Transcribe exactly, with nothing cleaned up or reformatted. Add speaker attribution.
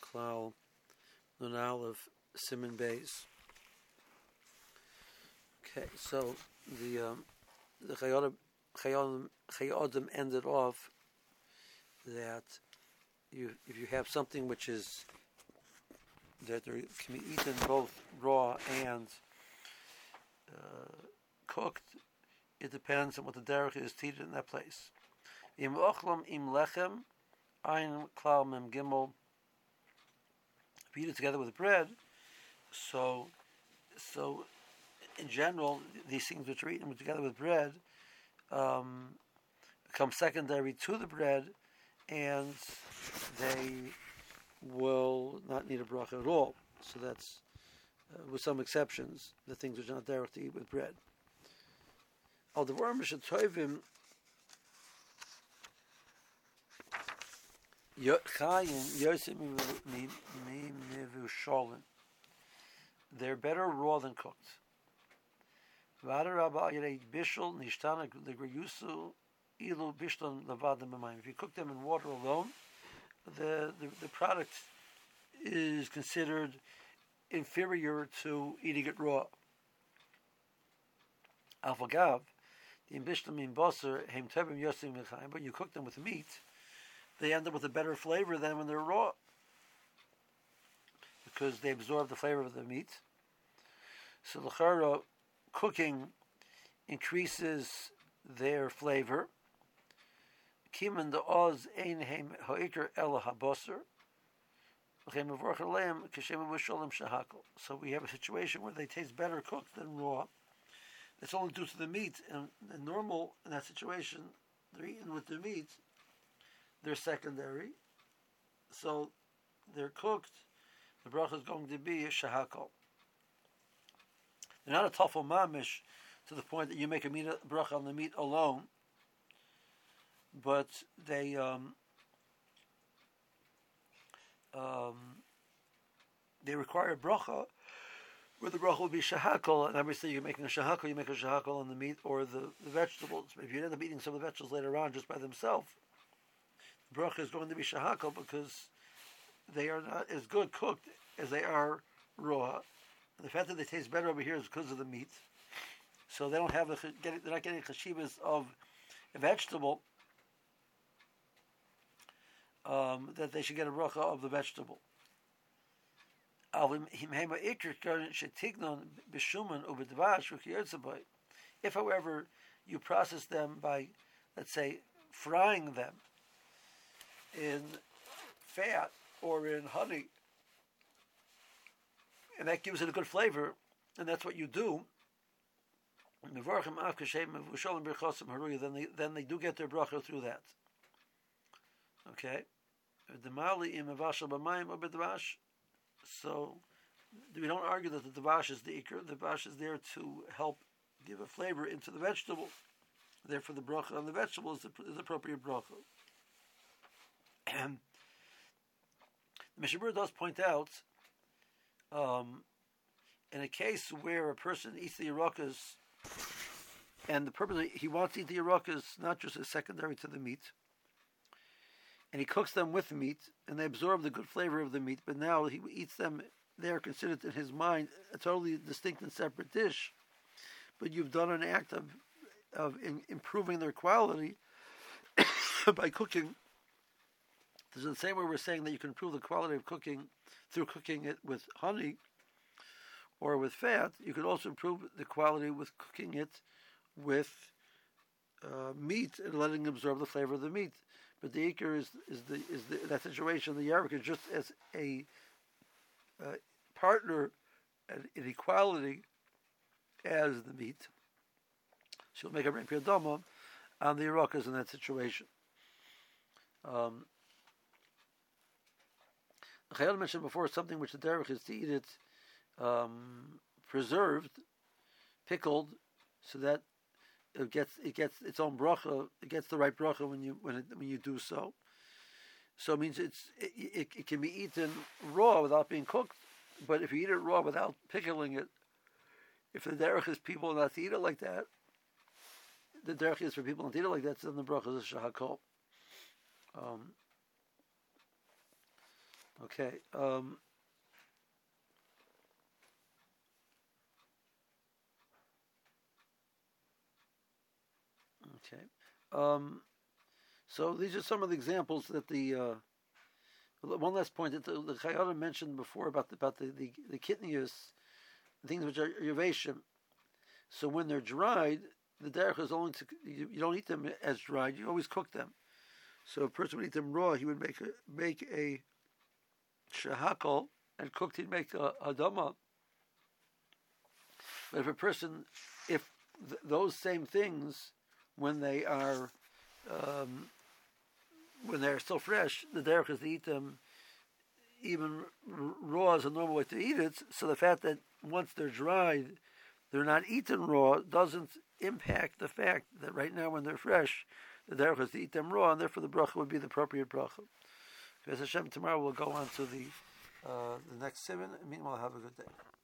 Speaker 1: Klal Nun Aleph Siman Beis. Okay, so the um, the Chayodim, Chayodim, Chayodim ended off that you if you have something which is that there can be eaten both raw and uh, cooked, it depends on what the derech is to eat in that place. Im ochlam im lechem, ein klal mem gimel. If you eat it together with bread, so so in general, these things which are eaten together with bread um, become secondary to the bread, and they will not need a bracha at all. So that's, uh, with some exceptions, the things which are not derech to eat with bread. Al devar mishatovim chayin yosem mivusholin. They're better raw than cooked. If you cook them in water alone, the, the, the product is considered inferior to eating it raw. Alfagav, the imbishlam in boser, heim tevim yosim mechaim, but you cook them with meat, they end up with a better flavor than when they're raw, because they absorb the flavor of the meat. So l'chara, cooking increases their flavor. Kiman the oz ein heim ha'ikr ela haboser. So we have a situation where they taste better cooked than raw. It's only due to the meat, and, and normal in that situation, they're eaten with the meat. They're secondary, so they're cooked. The bracha is going to be a shahakol. They're not a tafel mamish to the point that you make a meat, bracha on the meat alone, but they um, um, they require a bracha where the bracha will be shahakol, and obviously you're making a shahakol, you make a shahakol on the meat or the, the vegetables. If you end up eating some of the vegetables later on just by themselves, the bracha is going to be shahakol because they are not as good cooked as they are raw. And the fact that they taste better over here is because of the meat. So they don't have the, they're not getting chashivas of a vegetable, um, that they should get a bracha of the vegetable. If, however, you process them by, let's say, frying them in fat or in honey, and that gives it a good flavor, and that's what you do, then they, then they do get their bracha through that. Okay? So we don't argue that the davash is the ikr. The davash is there to help give a flavor into the vegetable. Therefore, the bracha on the vegetable is the, is the appropriate bracha. And the Mishnah Berurah does point out, um, in a case where a person eats the yerakas, and the purpose he wants to eat the yerakas not just as secondary to the meat, and he cooks them with meat, and they absorb the good flavor of the meat, but now he eats them, they are considered in his mind a totally distinct and separate dish, but you've done an act of, of in, improving their quality by cooking. This is the same way we're saying that you can improve the quality of cooking through cooking it with honey or with fat. You can also improve the quality with cooking it with uh, meat and letting it absorb the flavor of the meat. But the ikr is is the is the, that situation. The yarek is just as a uh, partner in equality as the meat. She'll make a ren piyadama on the yerakas in that situation. Um, Chayal mentioned before something which the derech is to eat it um, preserved, pickled, so that it gets it gets its own bracha. It gets the right bracha when you when it, when you do so. So it means it's it, it, it can be eaten raw without being cooked. But if you eat it raw without pickling it, if the derech is people not to eat it like that, the derech is for people not to eat it like that. So then the bracha is a shahakol. Um, Okay. Um, okay. Um, so these are some of the examples that the uh, one last point that the, the Chayyim mentioned before about the, about the the, the kitnius, things which are yaveshim. So when they're dried, the derech is only to you, you don't eat them as dried. You always cook them. So if a person would eat them raw, he would make a make a shahakal, and cooked he'd make a, a dama. But if a person, if th- those same things, when they are um, when they're still fresh, the derech is to eat them even r- raw is a normal way to eat it. So the fact that once they're dried, they're not eaten raw doesn't impact the fact that right now when they're fresh, the derech is to eat them raw, and therefore the bracha would be the appropriate bracha. As Hashem, tomorrow we'll go on to the uh, the next simon. Meanwhile, have a good day.